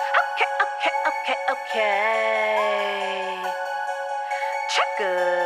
Okay. Check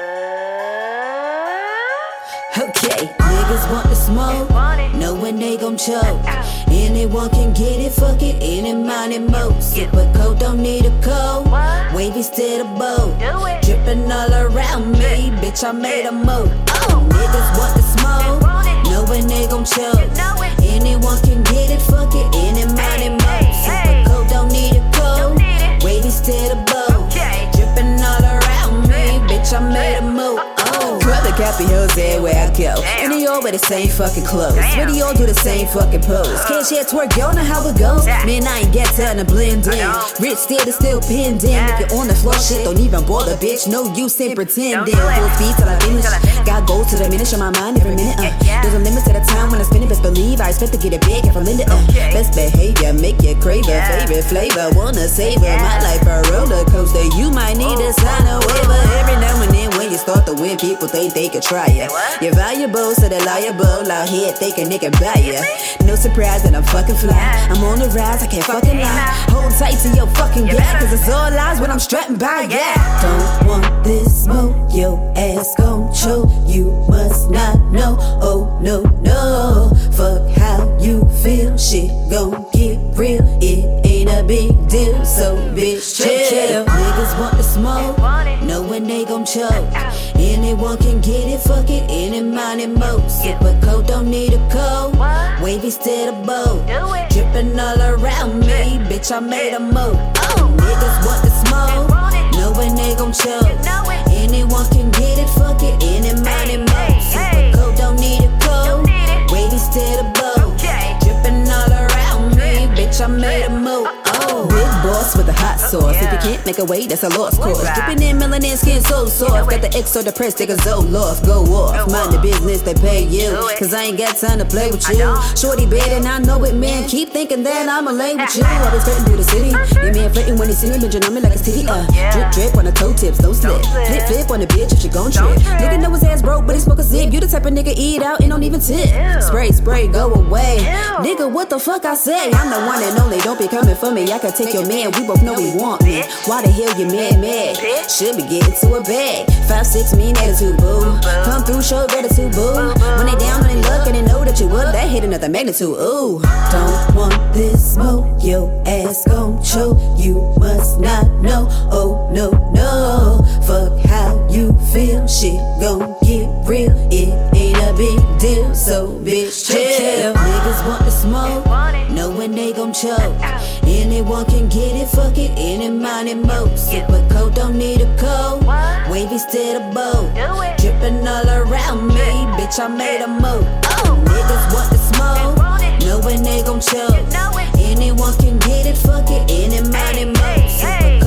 Okay, niggas want the smoke, know when they gon' choke. Anyone can get it, fuck it, any mind and most. But coat don't need a coat, wavy still the boat. Drippin' all around me, bitch, I made a moat. Niggas want the smoke, know when they gon' choke. Anyone can get it, fuck it, any mind and most. But coat don't need a coat, wavy still the boat. Drippin' all around me, bitch, I made a moat. Brother Cappy Hills everywhere I go, and they all wear the same fucking clothes. Really all do the same fucking pose. Can't share twerk, y'all know how it goes. Man, I ain't got time to blend in. Rich still pinned in. If you're on the floor, shit, don't even bother, bitch. No use in pretending. Full speed till I finish. Got goals to diminish on my mind every minute. There's a limit to the time when I spend it. Best believe I expect to get it big if I lend it. Best behavior, make you crave a favorite flavor. Wanna savor my life a roller coaster. You might need to sign a waiver every now and then when you start to win. People think they could try ya. You're valuable, so they're liable. Out here thinking they can buy ya. No surprise that I'm fucking fly. I'm on the rise, I can't fucking lie. Hold tight to your fucking gap, cause it's all lies when I'm strapping by, yeah. Don't want this smoke, your ass gon' choke. You must not know, oh no, no. Fuck how you feel, shit gon' get real. It ain't a big deal, so bitch chill. Niggas want the smoke, know when they gon' choke. Anyone can get it, fuck it, any mind and most. But coat don't need a coat, wavy still the boat. Drippin' all around me, bitch, I made a moat. Niggas want the smoke, know when they gon' choke. Anyone can get it, fuck it, any mind and most. But coat don't need a coat, wavy still the boat. Drippin' all around me, bitch, I made a moat. Big boss with a hot sauce. If you can't make a way, that's a lost cause. Dripping in melanin, skin so soft. Got the X or the press, take a Zoloft, go off. Mind the business, they pay you. Cause I ain't got time to play with you. Shorty bad and I know it, man. Keep thinking that I'ma lay with you. I been flirting through the city. Your man flirting when he see me, bitch, on me like a titty. Drip, drip on the toe tips, don't slip. Flip, flip on the bitch if she gon' trip. Nigga know his ass broke, but he smoke a zip. You the type of nigga eat out and don't even tip. Spray, spray, go away. Nigga, what the fuck I say? I'm the one and only, don't be coming for me. I can take your man, we both know he want me. Why the hell you mad? Should be getting to a bag. 5'6" mean attitude, boo. Come through, show gratitude, boo. When they down, when they look and they know that you up, that hit another magnitude, ooh. Don't want this smoke, your ass gon' choke. You must not know, oh no, no. Fuck how you feel, shit gon' get real. It ain't a big deal, so bitch chill. Niggas want the smoke, know when they gon' choke. Anyone can get it, fuck it, any mind and most. But coat don't need a coat, wavy still the boat. Drippin' all around me, bitch, I made a moat. Niggas want the smoke, know when they gon' choke. Anyone can get it, fuck it, any mind and most.